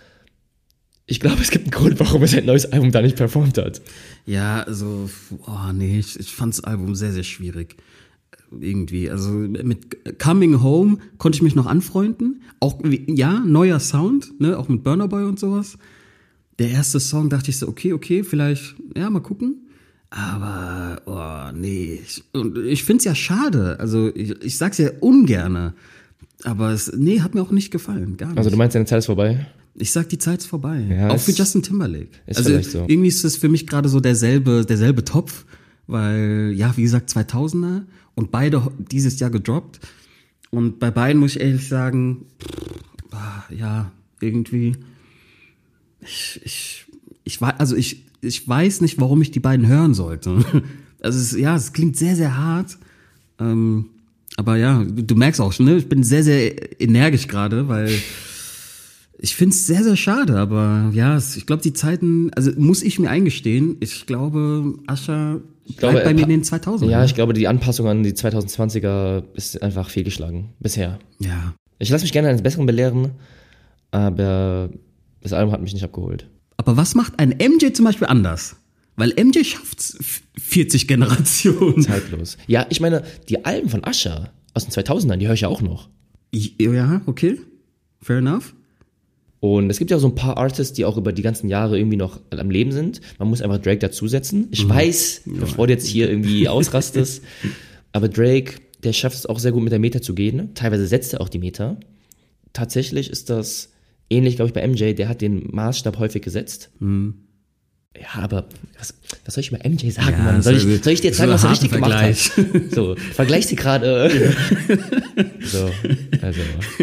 Ich glaube, es gibt einen Grund, warum er sein neues Album da nicht performt hat. Ja, also, oh nee, ich, ich fand das Album sehr, sehr schwierig. Irgendwie, also mit Coming Home konnte ich mich noch anfreunden. Auch, ja, neuer Sound, ne, auch mit Burna Boy und sowas. Der erste Song dachte ich so, okay, okay, vielleicht, ja, mal gucken. Aber, oh, nee. Ich, und ich find's ja schade. Also, ich, ich sag's ja ungerne. Aber es, nee, hat mir auch nicht gefallen. Gar nicht. Also du meinst, deine Zeit ist vorbei? Ich sag, die Zeit ist vorbei. Ja, auch ist, für Justin Timberlake. Ist also vielleicht so. Irgendwie ist es für mich gerade so derselbe, derselbe Topf. Weil, ja, wie gesagt, zweitausender und beide dieses Jahr gedroppt. Und bei beiden muss ich ehrlich sagen, pff, ja, irgendwie, ich, ich, ich weiß, also ich, ich weiß nicht, warum ich die beiden hören sollte. Also es, ja, es klingt sehr, sehr hart. Ähm, aber ja, du merkst auch schon, ne? Ich bin sehr, sehr energisch gerade, weil ich finde es sehr, sehr schade. Aber ja, ich glaube, die Zeiten, also muss ich mir eingestehen, ich glaube, Usher Ich glaube, bleibt bei mir in den zweitausendern. Ja, ich glaube, die Anpassung an die zweitausendzwanziger ist einfach fehlgeschlagen. Bisher. Ja. Ich lasse mich gerne eines Besseren belehren, aber das Album hat mich nicht abgeholt. Aber was macht ein M J zum Beispiel anders? Weil M J schafft's vierzig Generationen. Zeitlos. Ja, ich meine, die Alben von Usher aus den zweitausendern, die höre ich ja auch noch. Ja, okay. Fair enough. Und es gibt ja auch so ein paar Artists, die auch über die ganzen Jahre irgendwie noch am Leben sind. Man muss einfach Drake dazusetzen. Ich mhm. weiß, ja. bevor du jetzt hier irgendwie ausrastest, aber Drake, der schafft es auch sehr gut mit der Meter zu gehen. Teilweise setzt er auch die Meter. Tatsächlich ist das ähnlich, glaube ich, bei M J. Der hat den Maßstab häufig gesetzt. Mhm. Ja, aber was, was soll ich über M J sagen, ja, Mann? Soll ich, soll ich dir jetzt sagen, was er richtig gemacht hat? So, vergleich sie gerade. So, also...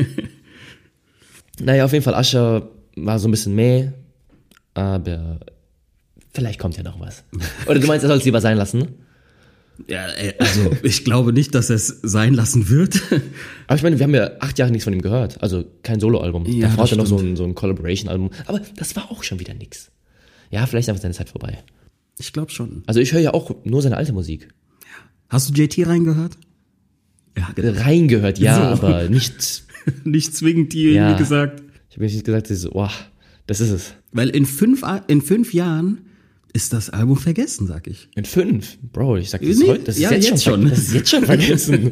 Naja, auf jeden Fall, Usher war so ein bisschen meh, aber vielleicht kommt ja noch was. Oder du meinst, er soll es lieber sein lassen? Ja, also ich glaube nicht, dass er es sein lassen wird. Aber ich meine, wir haben ja acht Jahre nichts von ihm gehört, also kein Soloalbum. Ja, Davor hat er noch so stimmt. ein, so ein Collaboration-Album, aber das war auch schon wieder nix. Ja, vielleicht ist einfach seine Zeit vorbei. Ich glaube schon. Also ich höre ja auch nur seine alte Musik. Hast du J T reingehört? Ja, reingehört, ja, so. Aber nicht... nicht zwingend dir ja, irgendwie gesagt. Ich habe nicht gesagt, das ist, oh, das ist es. Weil in fünf, in fünf Jahren ist das Album vergessen, sag ich. In fünf? Bro, ich sag das nee, heute. Das ist ja, jetzt, jetzt schon, schon. Das ist jetzt schon vergessen.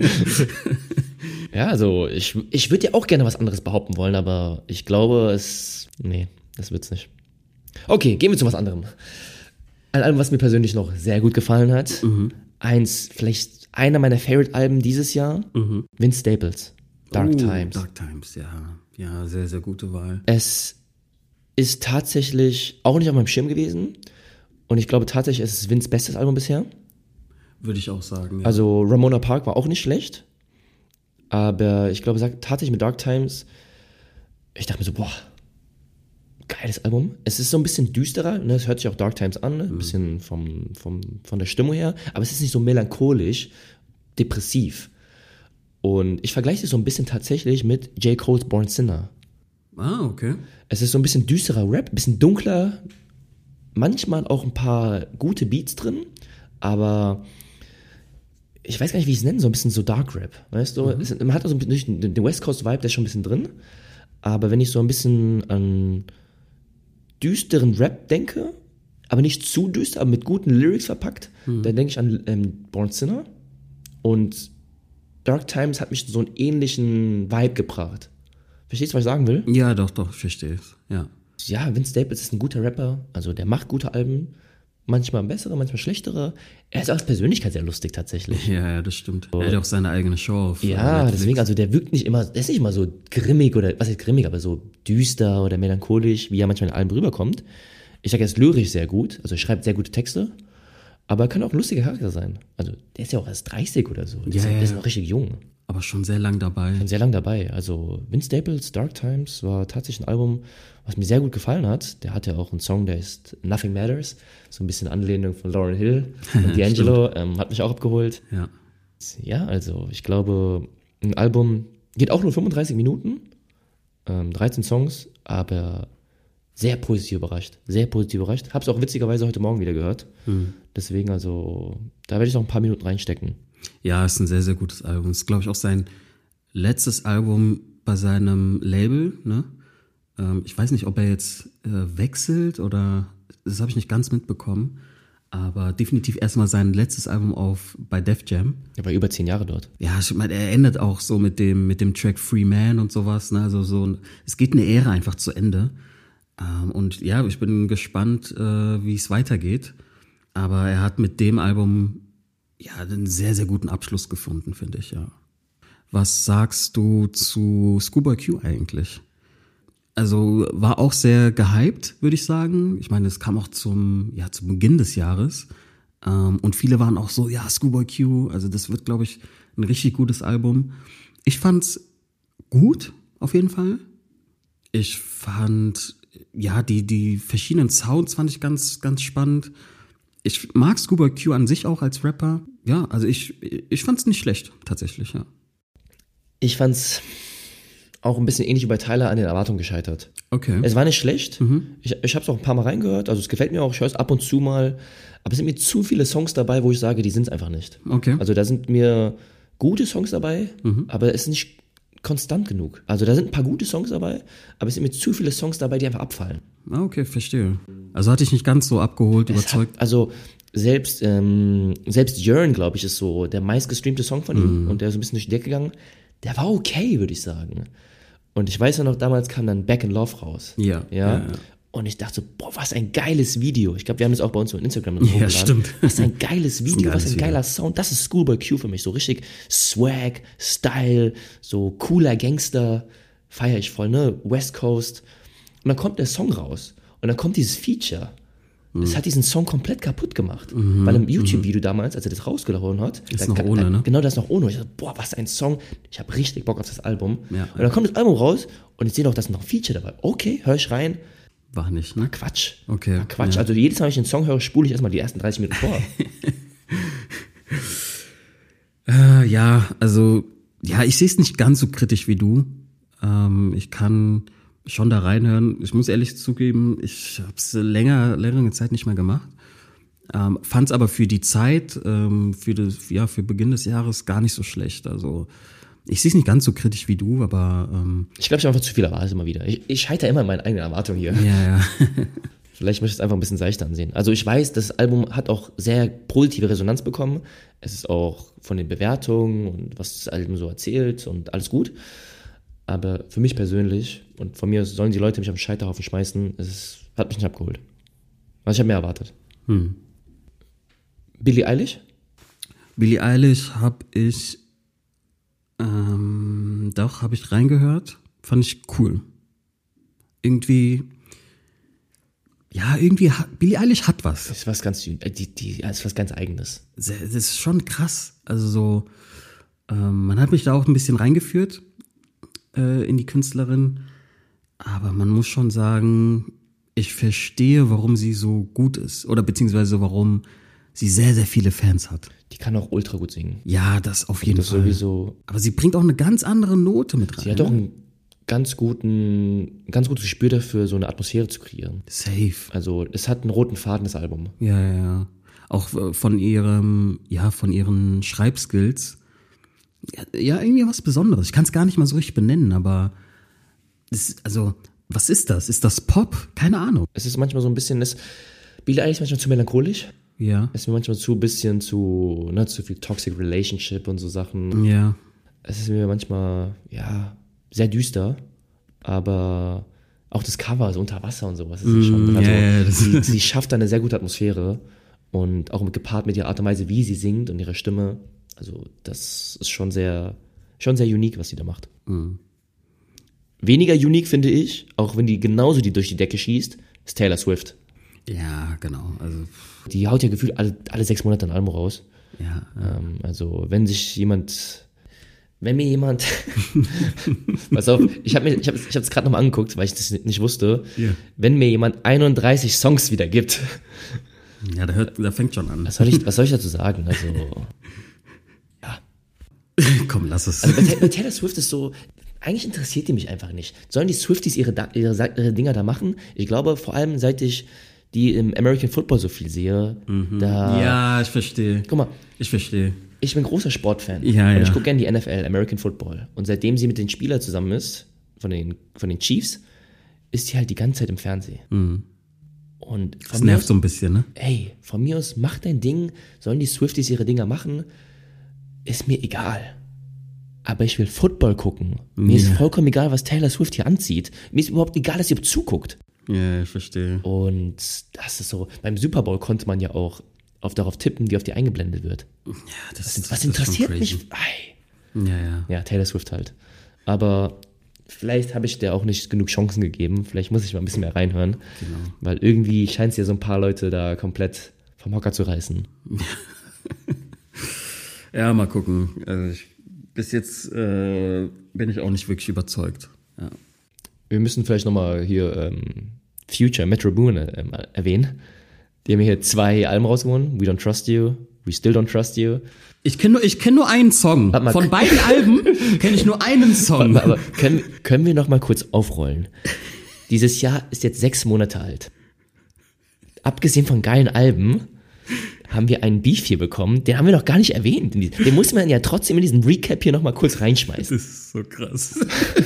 Ja, also ich, ich würde ja auch gerne was anderes behaupten wollen, aber ich glaube, es. Nee, das wird's nicht. Okay, gehen wir zu was anderem. Ein Album, was mir persönlich noch sehr gut gefallen hat. Mhm. Eins, vielleicht einer meiner Favorite-Alben dieses Jahr. Mhm. Vince Staples. Dark oh, Times. Dark Times, ja. Ja, sehr, sehr gute Wahl. Es ist tatsächlich auch nicht auf meinem Schirm gewesen. Und ich glaube tatsächlich, es ist Vinces bestes Album bisher. Würde ich auch sagen, ja. Also Ramona Park war auch nicht schlecht. Aber ich glaube, tatsächlich mit Dark Times, ich dachte mir so, boah, geiles Album. Es ist so ein bisschen düsterer, ne? Es hört sich auch Dark Times an, ne? Ein mhm. bisschen vom, vom, von der Stimmung her. Aber es ist nicht so melancholisch, depressiv. Und ich vergleiche es so ein bisschen tatsächlich mit J. Cole's Born Sinner. Ah, okay. Es ist so ein bisschen düsterer Rap, ein bisschen dunkler, manchmal auch ein paar gute Beats drin, aber ich weiß gar nicht, wie ich es nenne, so ein bisschen so Dark Rap, weißt du? Mhm. Es, man hat also den West Coast Vibe, der ist schon ein bisschen drin, aber wenn ich so ein bisschen an düsteren Rap denke, aber nicht zu düster, aber mit guten Lyrics verpackt, mhm. dann denke ich an ähm, Born Sinner und Dark Times hat mich so einen ähnlichen Vibe gebracht. Verstehst du, was ich sagen will? Ja, doch, doch, ich verstehe es, ja. Ja, Vince Staples ist ein guter Rapper, also der macht gute Alben, manchmal bessere, manchmal schlechtere. Er ist auch als Persönlichkeit sehr lustig tatsächlich. Ja, ja, das stimmt. So. Er hat auch seine eigene Show auf Ja, Netflix. Deswegen, also der wirkt nicht immer, der ist nicht immer so grimmig oder, was heißt grimmig, aber so düster oder melancholisch, wie er manchmal in Alben rüberkommt. Ich sage, er ist lyrisch sehr gut, also er schreibt sehr gute Texte. Aber er kann auch ein lustiger Charakter sein. Also, der ist ja auch erst dreißig oder so. Der, ja, ist, ja, der ist noch richtig jung. Aber schon sehr lang dabei. Schon sehr lang dabei. Also, Vince Staples, Dark Times, war tatsächlich ein Album, was mir sehr gut gefallen hat. Der hatte auch einen Song, der ist Nothing Matters. So ein bisschen Anlehnung von Lauryn Hill und D'Angelo. ähm, hat mich auch abgeholt. Ja. Ja, also, ich glaube, ein Album geht auch nur fünfunddreißig Minuten. Ähm, dreizehn Songs, aber sehr positiv überrascht. Sehr positiv überrascht. Hab's auch witzigerweise heute Morgen wieder gehört. Mhm. Deswegen, also, da werde ich noch ein paar Minuten reinstecken. Ja, ist ein sehr, sehr gutes Album. Ist, glaube ich, auch sein letztes Album bei seinem Label, ne? Ähm, ich weiß nicht, ob er jetzt äh, wechselt oder, das habe ich nicht ganz mitbekommen. Aber definitiv erstmal sein letztes Album auf bei Def Jam. Er war über zehn Jahre dort. Ja, ich meine, er endet auch so mit dem, mit dem Track Free Man und sowas, ne? Also so, es geht eine Ära einfach zu Ende. Um, und ja, ich bin gespannt, äh, wie es weitergeht. Aber er hat mit dem Album ja einen sehr, sehr guten Abschluss gefunden, finde ich, ja. Was sagst du zu Schoolboy Q eigentlich? Also war auch sehr gehypt, würde ich sagen. Ich meine, es kam auch zum, ja, zum Beginn des Jahres. Ähm, und viele waren auch so, ja, Schoolboy Q, also das wird, glaube ich, ein richtig gutes Album. Ich fand's gut, auf jeden Fall. Ich fand, ja, die, die verschiedenen Sounds fand ich ganz, ganz spannend. Ich mag Schoolboy Q an sich auch als Rapper. Ja, also ich, ich fand's nicht schlecht, tatsächlich, ja. Ich fand's auch ein bisschen ähnlich wie bei Tyler an den Erwartungen gescheitert. Okay. Es war nicht schlecht. Mhm. Ich, ich habe es auch ein paar Mal reingehört. Also es gefällt mir auch. Ich höre es ab und zu mal. Aber es sind mir zu viele Songs dabei, wo ich sage, die sind es einfach nicht. Okay. Also da sind mir gute Songs dabei, Mhm. aber es ist nicht konstant genug. Also da sind ein paar gute Songs dabei, aber es sind mir zu viele Songs dabei, die einfach abfallen. Ah, okay, verstehe. Also hatte ich nicht ganz so abgeholt, Es überzeugt. Hat, also selbst ähm, selbst Yearn, glaube ich, ist so der meistgestreamte Song von ihm Mhm. und der ist ein bisschen durch die Decke gegangen. Der war okay, würde ich sagen. Und ich weiß ja noch, damals kam dann Back in Love raus. Ja, Ja. ja, ja. Und ich dachte so, boah, was ein geiles Video. Ich glaube, wir haben das auch bei uns auf Instagram Ja, hochgeladen. stimmt. Was ein geiles Video, geiles was ein Video. geiler Sound. Das ist Schoolboy Q für mich. So richtig Swag, Style, so cooler Gangster. Feier ich voll, ne? West Coast. Und dann kommt der Song raus. Und dann kommt dieses Feature. Das hat diesen Song komplett kaputt gemacht. Weil im YouTube-Video damals, als er das rausgehauen hat, Ist da- noch da- ohne, da, ne? Genau, das ist noch ohne. Und ich dachte, boah, was ein Song. Ich habe richtig Bock auf das Album. Ja. Und dann kommt das Album raus und ich sehe noch, da ist noch ein Feature dabei. Okay, hör ich rein. War nicht, ne? Quatsch. Okay, War Quatsch. ja. Also jedes Mal, wenn ich den Song höre, spule ich erstmal die ersten dreißig Minuten vor. Äh, ja, also, ja, ich sehe es nicht ganz so kritisch wie du. Ähm, ich kann schon da reinhören. Ich muss ehrlich zugeben, ich habe es länger, längere Zeit nicht mehr gemacht. Ähm, Fand es aber für die Zeit, ähm, für das, ja, für Beginn des Jahres gar nicht so schlecht. Also ich sehe es nicht ganz so kritisch wie du, aber ähm, Ich glaube, ich habe einfach zu viel erwartet immer wieder. Ich, ich scheitere immer in meinen eigenen Erwartungen hier. ja, ja. Vielleicht möchte ich es einfach ein bisschen seichter ansehen. Also ich weiß, das Album hat auch sehr positive Resonanz bekommen. Es ist auch von den Bewertungen und was das Album so erzählt und alles gut. Aber für mich persönlich, und von mir aus sollen die Leute mich auf den Scheiterhaufen schmeißen, es ist, hat mich nicht abgeholt. Also ich habe mehr erwartet. Hm. Billie Eilish? Billie Eilish habe ich, ähm, doch, habe ich reingehört. Fand ich cool. Irgendwie, ja, irgendwie, hat, Billie Eilish hat was. Das ist was ganz, die, die, das ist was ganz Eigenes. Das ist schon krass. Also so, ähm, man hat mich da auch ein bisschen reingeführt äh, in die Künstlerin. Aber man muss schon sagen, ich verstehe, warum sie so gut ist. Oder beziehungsweise warum sie sehr, sehr viele Fans hat. Die kann auch ultra gut singen. Ja, das auf jeden Das Fall. sowieso. Aber sie bringt auch eine ganz andere Note mit rein. Sie hat auch einen ganz guten, ein ganz gutes Gespür dafür, so eine Atmosphäre zu kreieren. Safe. Also es hat einen roten Faden, das Album. Ja, ja, ja. Auch äh, von ihrem, ja, von ihren Schreibskills. Ja, ja, irgendwie was Besonderes. Ich kann es gar nicht mal so richtig benennen, aber das, also, was ist das? Ist das Pop? Keine Ahnung. Es ist manchmal so ein bisschen, das Billie Eilish ist manchmal zu melancholisch. Ja. Es ist mir manchmal zu ein bisschen zu, ne, zu viel Toxic Relationship und so Sachen. Ja. Es ist mir manchmal, ja, sehr düster, aber auch das Cover, so unter Wasser und sowas, ist Mm, schon, also, ja, ja, das- sie, sie schafft da eine sehr gute Atmosphäre und auch mit, gepaart mit ihrer Art und Weise, wie sie singt und ihrer Stimme, also das ist schon sehr, schon sehr unique, was sie da macht. Mm. Weniger unique finde ich, auch wenn die genauso die durch die Decke schießt, ist Taylor Swift. Ja, genau. Also, Die haut ja gefühlt alle, alle sechs Monate ein Album raus. ja. ja. Ähm, also wenn sich jemand, wenn mir jemand, pass auf, ich habe mir, ich habe, ich habe es gerade nochmal angeguckt, weil ich das nicht wusste. Ja. Wenn mir jemand einunddreißig Songs wieder gibt, Ja, da, hört, da fängt schon an. was soll ich, was soll ich dazu sagen? Also, ja. Komm, lass es. Also bei, Ta- bei Taylor Swift ist so, eigentlich interessiert die mich einfach nicht. Sollen die Swifties ihre, Da- ihre, Sa- ihre Dinger da machen? Ich glaube, vor allem seit ich die im American Football so viel sehe, da, ja, ich verstehe. guck mal, Ich verstehe. ich bin großer Sportfan. Ja, und ja. ich gucke gerne die N F L, American Football. Und seitdem sie mit den Spielern zusammen ist, von den, von den Chiefs, ist sie halt die ganze Zeit im Fernsehen. Und Das von mir nervt aus, so ein bisschen, ne? ey, von mir aus, mach dein Ding, sollen die Swifties ihre Dinger machen, ist mir egal. Aber ich will Football gucken. Mir ist Ja. vollkommen egal, was Taylor Swift hier anzieht. Mir ist überhaupt egal, dass ihr zuguckt. Ja, ich verstehe. Und das ist so, beim Super Bowl konnte man ja auch auf, darauf tippen, wie auf die eingeblendet wird. Ja, das, Was, was das interessiert ist schon mich? Ei. crazy. Ja, ja. Ja, Taylor Swift halt. Aber vielleicht habe ich der auch nicht genug Chancen gegeben. Vielleicht muss ich mal ein bisschen mehr reinhören. Genau. Weil irgendwie scheint es ja so ein paar Leute da komplett vom Hocker zu reißen. Ja, mal gucken. Also ich, bis jetzt äh, bin ich auch nicht wirklich überzeugt. Ja. Wir müssen vielleicht nochmal hier ähm, Future, Metro Boomin ähm, erwähnen. Die haben hier zwei Alben rausgehauen. We Don't Trust You, We Still Don't Trust You. Ich kenne nur, ich kenn nur einen Song. Warte mal. Von beiden Alben kenne ich nur einen Song. Aber, aber können, können wir noch mal kurz aufrollen? Dieses Jahr ist jetzt sechs Monate alt. Abgesehen von geilen Alben haben wir einen Beef hier bekommen, den haben wir noch gar nicht erwähnt. Den muss man ja trotzdem in diesen Recap hier noch mal kurz reinschmeißen. Das ist so krass.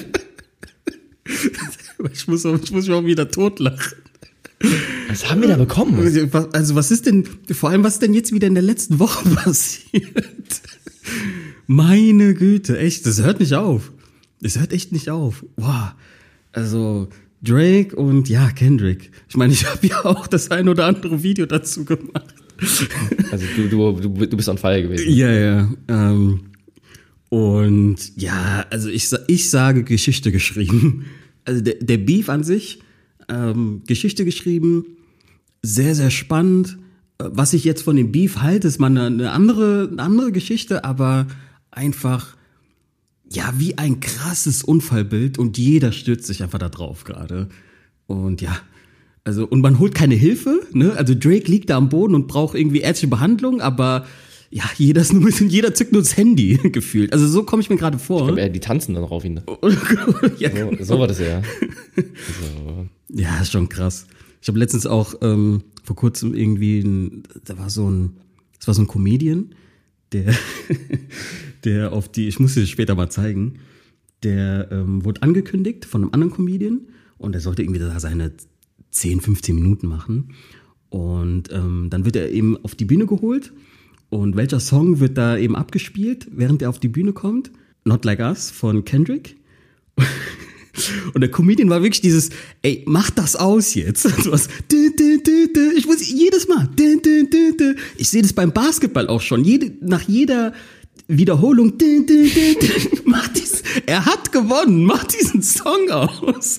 ich, muss auch, ich muss mich auch wieder totlachen. Was haben wir da bekommen? Also was ist denn, vor allem was ist denn jetzt wieder in der letzten Woche passiert? Meine Güte, echt, das hört nicht auf. Das hört echt nicht auf. Wow. Also Drake und ja, Kendrick. Ich meine, ich habe ja auch das ein oder andere Video dazu gemacht. Also du, du, du, du bist on fire gewesen. Ja, ja. Ähm, und ja, also ich, ich sage Geschichte geschrieben. Also der, der Beef an sich, ähm, Geschichte geschrieben, sehr, sehr spannend. Was ich jetzt von dem Beef halte, ist mal eine, eine andere, eine andere Geschichte, aber einfach, ja, wie ein krasses Unfallbild und jeder stürzt sich einfach da drauf gerade. Und ja, also, und man holt keine Hilfe, ne? Also Drake liegt da am Boden und braucht irgendwie ärztliche Behandlung, aber ja, jeder ist nur, jeder zückt nur das Handy gefühlt. Also so komme ich mir gerade vor. Ich glaub, die tanzen dann auf ihn. ja, so, so war das ja. Also. Ja, ist schon krass. Ich habe letztens auch ähm, vor kurzem irgendwie, ein, da war so ein, das war so ein Comedian, der, der auf die, ich muss dir das später mal zeigen, der ähm, wurde angekündigt von einem anderen Comedian und er sollte irgendwie da seine zehn, fünfzehn Minuten machen und ähm, dann wird er eben auf die Bühne geholt und welcher Song wird da eben abgespielt, während er auf die Bühne kommt? Not Like Us von Kendrick. Und der Comedian war wirklich dieses, ey, mach das aus jetzt. So was, ich muss jedes Mal, ich sehe das beim Basketball auch schon, jede, nach jeder Wiederholung, mach dies, er hat gewonnen, mach diesen Song aus.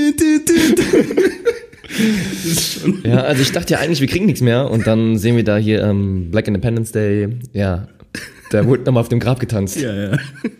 Ja, also ich dachte ja eigentlich, wir kriegen nichts mehr und dann sehen wir da hier ähm, Black Independence Day, ja, da wurde nochmal auf dem Grab getanzt. Ja, ja.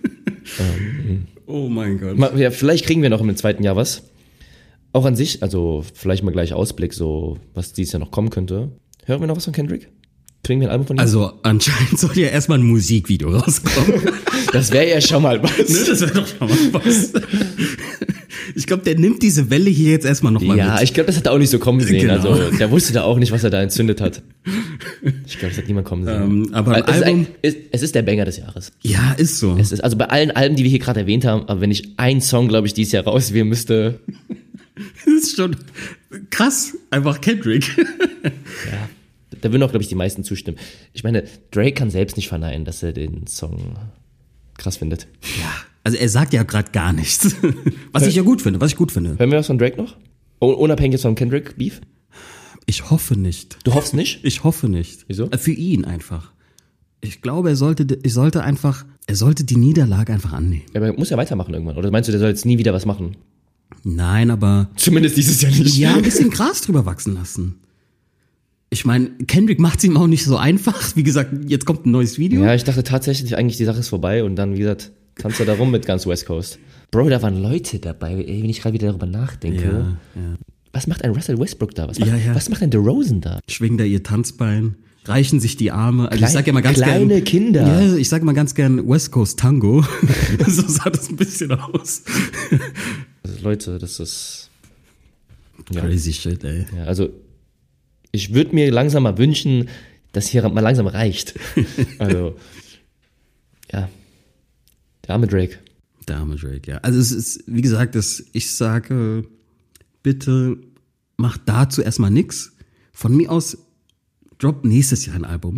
Ähm, oh mein Gott. Mal, ja, vielleicht kriegen wir noch im zweiten Jahr was. Auch an sich, also vielleicht mal gleich Ausblick, so was dieses Jahr noch kommen könnte. Hören wir noch was von Kendrick? Kriegen wir ein Album von ihm? Also anscheinend soll ja erstmal ein Musikvideo rauskommen. Das wäre ja schon mal was. Ne, das wäre doch schon mal was. Ich glaube, der nimmt diese Welle hier jetzt erstmal nochmal ja, mit. Ja, ich glaube, das hat er auch nicht so kommen sehen. Genau. Also der wusste da auch nicht, was er da entzündet hat. Ich glaube, das hat niemand kommen sehen. Ähm, aber es, Album, ist ein, es, es ist der Banger des Jahres. Ja, ist so. Es ist, also bei allen Alben, die wir hier gerade erwähnt haben, aber wenn ich einen Song, glaube ich, dieses Jahr rauswählen müsste. Das ist schon krass. Einfach Kendrick. Ja. Da würden auch, glaube ich, die meisten zustimmen. Ich meine, Drake kann selbst nicht verneinen, dass er den Song krass findet. Ja, also er sagt ja gerade gar nichts. Was ich ja gut finde, was ich gut finde. Hören wir was von Drake noch? Unabhängig jetzt von Kendrick Beef? Ich hoffe nicht. Du hoffst nicht? Ich hoffe nicht. Wieso? Für ihn einfach. Ich glaube, er sollte, ich sollte einfach, er sollte die Niederlage einfach annehmen. Aber er muss ja weitermachen irgendwann. Oder meinst du, der soll jetzt nie wieder was machen? Nein, aber... Zumindest dieses Jahr nicht. Ja, ein bisschen Gras drüber wachsen lassen. Ich meine, Kendrick macht es ihm auch nicht so einfach. Wie gesagt, jetzt kommt ein neues Video. Ja, ich dachte tatsächlich eigentlich, die Sache ist vorbei und dann, wie gesagt, tanzt er da rum mit ganz West Coast. Bro, da waren Leute dabei, wenn ich gerade wieder darüber nachdenke. Ja, ja. Was macht ein Russell Westbrook da? Was macht, Ja, ja. was macht ein DeRozan da? Schwingen da ihr Tanzbein, reichen sich die Arme. Also Klein, ich sag ja mal ganz kleine gern, Kinder. Ja, ich sag mal ganz gern West Coast Tango. So sah das ein bisschen aus. Also Leute, das ist... Ja. Crazy shit, ey. Ja, also ich würde mir langsam mal wünschen, dass hier mal langsam reicht. Also, ja, der arme Drake. Der arme Drake, ja. Also es ist, wie gesagt, das, ich sage, bitte mach dazu erstmal nix. Von mir aus, drop nächstes Jahr ein Album.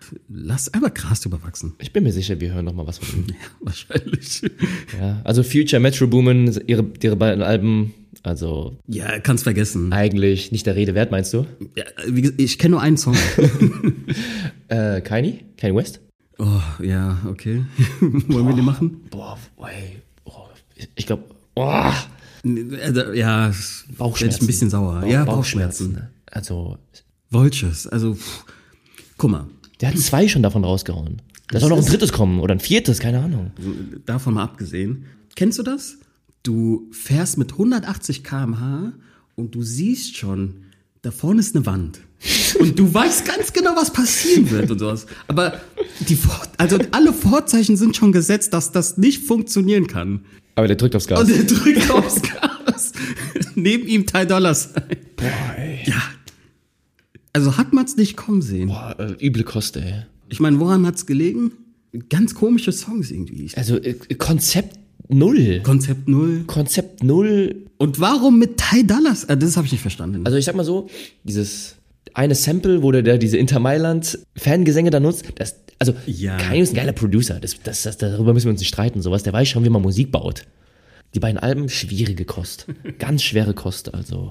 lass einfach Gras drüber wachsen. Ich bin mir sicher, wir hören noch mal was von ihm. Ja, wahrscheinlich. Ja, also Future, Metro Boomin, ihre, ihre beiden Alben, also Ja, kannst vergessen. eigentlich nicht der Rede wert, meinst du? Ja, wie gesagt, ich kenne nur einen Song. Äh, Kanye? Kanye West? Oh, ja, okay. Wollen wir den machen? Boah, ey, oh, ich glaube, oh, Also, ja, Bauchschmerzen. werd ich ein bisschen sauer. Bauch- Ja, Bauchschmerzen. Also, Vultures, also, pff, guck mal, der hat zwei schon davon rausgehauen. Da soll noch ein drittes kommen oder ein viertes, keine Ahnung. davon mal abgesehen. Kennst du das? Du fährst mit hundertachtzig Kilometer pro Stunde und du siehst schon, da vorne ist eine Wand. Und du weißt ganz genau, was passieren wird und sowas. Aber die Vor- also alle Vorzeichen sind schon gesetzt, dass das nicht funktionieren kann. Aber der drückt aufs Gas. Und er drückt aufs Gas. Neben ihm Ty Dolla Sign. Boah, ey. Ja. Also hat man es nicht kommen sehen. Boah, äh, üble Koste, ey. Ich meine, woran hat's gelegen? Ganz komische Songs irgendwie. Also, äh, Konzept null. Konzept null. Konzept null. Und warum mit Ty Dolla Sign? Das habe ich nicht verstanden. Also, ich sag mal so, dieses eine Sample, wo der, der diese Inter Mailand Fangesänge da nutzt, das, also, Ja. Kanye ist ein geiler Producer, das, das, das, darüber müssen wir uns nicht streiten, sowas, der weiß schon, wie man Musik baut. Die beiden Alben, schwierige Kost. Ganz schwere Kost, also.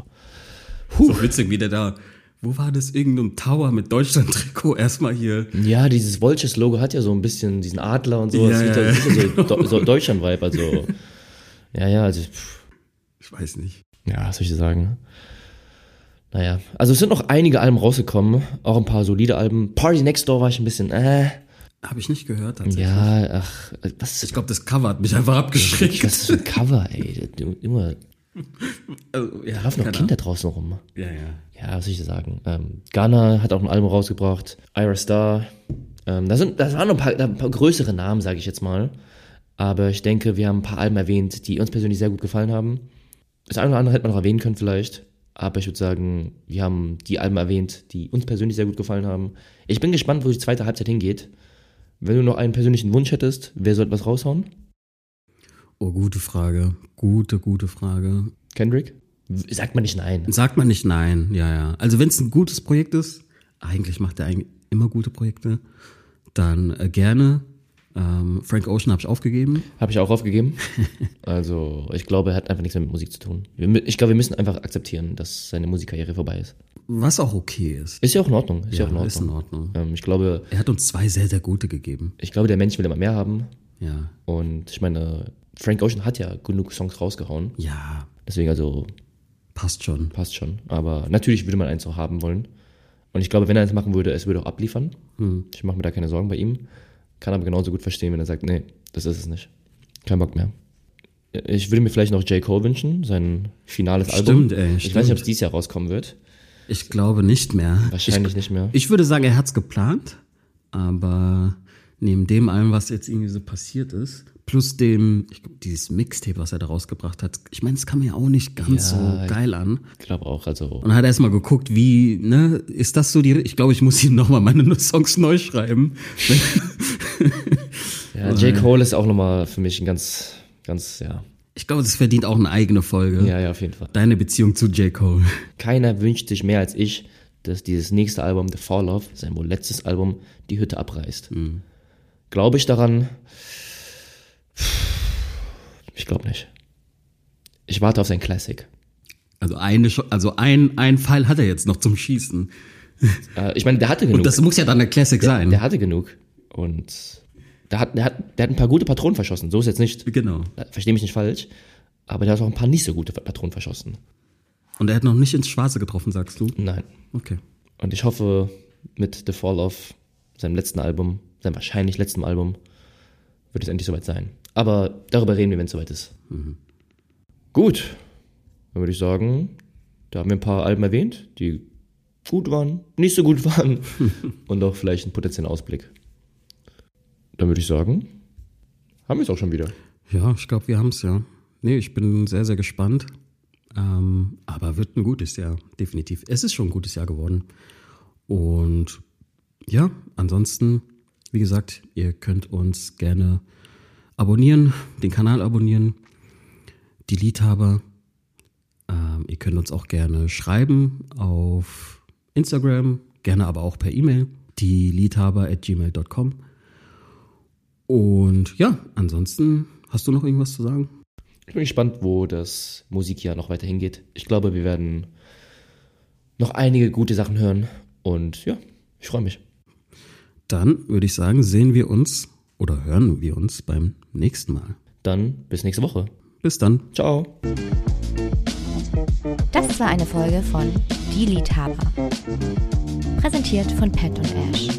so witzig, wie der da. Wo war das? Irgendein Tower mit Deutschland-Trikot erstmal hier. Ja, dieses Vultures-Logo hat ja so ein bisschen diesen Adler und so. Ja, das sieht ja, ja, ja. das ist ja so, so Deutschland-Vibe, also. Ja, ja, also. Pff, Ich weiß nicht. ja, was soll ich sagen? Naja, also es sind noch einige Alben rausgekommen, auch ein paar solide Alben. Party Next Door war ich ein bisschen, äh. Habe ich nicht gehört tatsächlich. Ja, ach, was Ich glaube, das Cover hat mich einfach abgeschreckt. das ist für ein Cover, ey. Immer, Also, ja, da laufen noch keine Kinder draußen rum. Ahnung. Ja, ja. Ja, was soll ich sagen? Ähm, Ghana hat auch ein Album rausgebracht. Ira Star. Ähm, da sind, das waren noch ein paar, ein paar größere Namen, sage ich jetzt mal. Aber ich denke, wir haben ein paar Alben erwähnt, die uns persönlich sehr gut gefallen haben. Das eine oder andere hätte man noch erwähnen können vielleicht. Aber ich würde sagen, wir haben die Alben erwähnt, die uns persönlich sehr gut gefallen haben. Ich bin gespannt, wo die zweite Halbzeit hingeht. Wenn du noch einen persönlichen Wunsch hättest, wer soll etwas raushauen? Oh, gute Frage. Gute, gute Frage. Kendrick? Sagt man nicht nein. Sagt man nicht nein, ja, ja. Also wenn es ein gutes Projekt ist, eigentlich macht er eigentlich immer gute Projekte, dann äh, gerne. Ähm, Frank Ocean habe ich aufgegeben. Habe ich auch aufgegeben. Also, ich glaube, er hat einfach nichts mehr mit Musik zu tun. Wir, mü- ich glaube, wir müssen einfach akzeptieren, dass seine Musikkarriere vorbei ist. Was auch okay ist. Ist ja auch in Ordnung. Ist ja, auch in Ordnung. ist in Ordnung. Ähm, ich glaube, Er hat uns zwei sehr, sehr gute gegeben. ich glaube, der Mensch will immer mehr haben. Ja. Und ich meine, Frank Ocean hat ja genug Songs rausgehauen. Ja, Deswegen also passt schon. passt schon. Aber natürlich würde man eins auch haben wollen. Und ich glaube, wenn er eins machen würde, es würde auch abliefern. Hm. Ich mache mir da keine Sorgen bei ihm. Kann aber genauso gut verstehen, wenn er sagt, nee, das ist es nicht. Kein Bock mehr. Ich würde mir vielleicht noch J. Cole wünschen, sein finales Album. Stimmt, ey, Ich stimmt. weiß nicht, ob es dieses Jahr rauskommen wird. Ich glaube nicht mehr. Wahrscheinlich ich, nicht mehr. Ich würde sagen, er hat's geplant, aber neben dem allem, was jetzt irgendwie so passiert ist, plus dem, ich glaube, dieses Mixtape, was er da rausgebracht hat, ich meine, das kam mir auch nicht ganz Ja, so geil an. Ich glaube auch, also. Und hat erst mal geguckt, wie, ne, ist das so die, ich glaube, ich muss ihm nochmal meine Songs neu schreiben. Ja, J. Cole ist auch nochmal für mich ein ganz, ganz, ja. Ich glaube, das verdient auch eine eigene Folge. Ja, ja, auf jeden Fall. Deine Beziehung zu J. Cole. Keiner wünscht sich mehr als ich, dass dieses nächste Album, The Fall Of, sein wohl letztes Album, die Hütte abreißt. Mhm. Glaube ich daran? Ich glaube nicht. Ich warte auf sein Classic. Also eine, Scho- also ein, ein Pfeil hat er jetzt noch zum Schießen. Äh, ich meine, der hatte genug. Und das muss ja dann eine Classic sein. Der hatte genug. Und der hat, der, hat, der hat ein paar gute Patronen verschossen. So ist jetzt nicht. Genau. Verstehe mich nicht falsch. Aber der hat auch ein paar nicht so gute Patronen verschossen. Und er hat noch nicht ins Schwarze getroffen, sagst du? Nein. Okay. Und ich hoffe, mit The Fall Of, seinem letzten Album, seinem wahrscheinlich letzten Album, wird es endlich soweit sein. Aber darüber reden wir, wenn es soweit ist. Mhm. Gut. Dann würde ich sagen, da haben wir ein paar Alben erwähnt, die gut waren, nicht so gut waren und auch vielleicht einen potenziellen Ausblick. Dann würde ich sagen, haben wir es auch schon wieder. Ja, ich glaube, wir haben es ja. Nee, ich bin sehr, sehr gespannt. Ähm, aber wird ein gutes Jahr, definitiv. Es ist schon ein gutes Jahr geworden. Und ja, ansonsten, wie gesagt, ihr könnt uns gerne abonnieren, den Kanal abonnieren, die Liedhaber. Ähm, ihr könnt uns auch gerne schreiben auf Instagram, gerne aber auch per E-Mail. die liedhaber at gmail dot com. Und ja, ansonsten, hast du noch irgendwas zu sagen? Ich bin gespannt, wo das Musikjahr noch weiter hingeht. Ich glaube, wir werden noch einige gute Sachen hören. Und ja, ich freue mich. Dann würde ich sagen, sehen wir uns oder hören wir uns beim nächsten Mal. Dann bis nächste Woche. Bis dann. Ciao. Das war eine Folge von Die Liedhaber. Präsentiert von Pat und Ash.